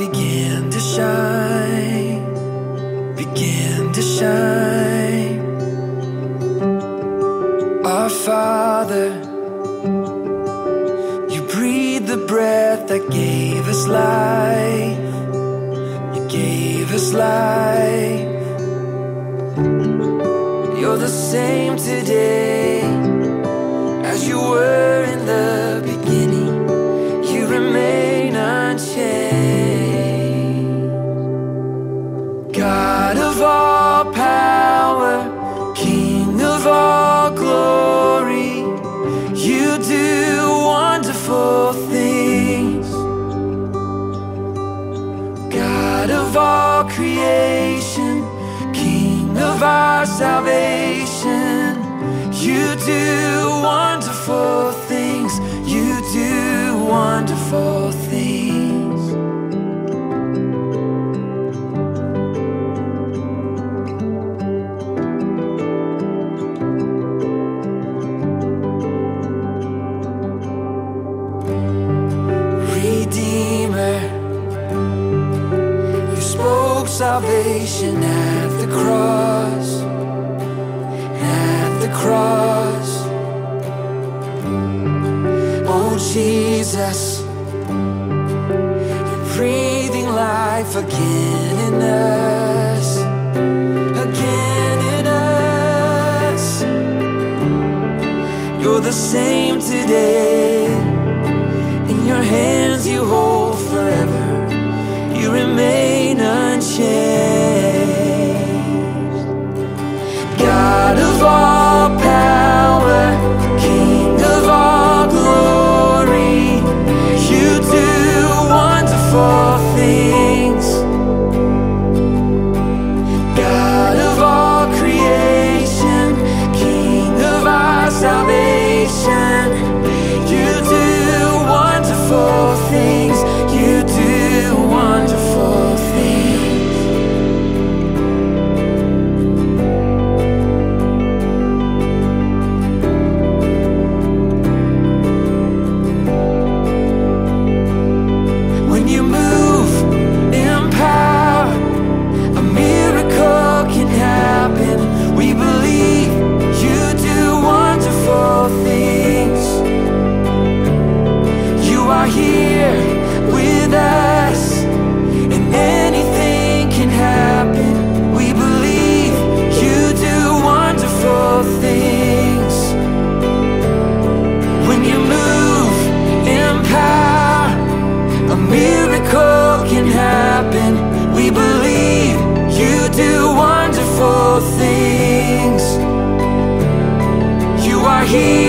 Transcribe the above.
began to shine, began to shine. Our Father, you breathed the breath that gave us life. You gave us life. You're the same today as you were in the beginning. You remain unchanged. God of all power, King of all glory, you do wonderful things. God of all creation, King of our salvation, you do wonderful things. You do wonderful things. Redeemer, you spoke salvation at the cross, at the cross. Oh Jesus, you're breathing life again in us, again in us. You're the same today. In your hands you hold forever. You remain unchanged. God of all power, King of all glory, you do wonderful things. God of all creation, King of our salvation, you do wonderful things. You do wonderful things. When you move in power, a miracle can happen. We believe you do wonderful things. You are here with us, and anything can happen. We believe you do wonderful things. When you move in power, a miracle can happen. We believe you do wonderful things. You are here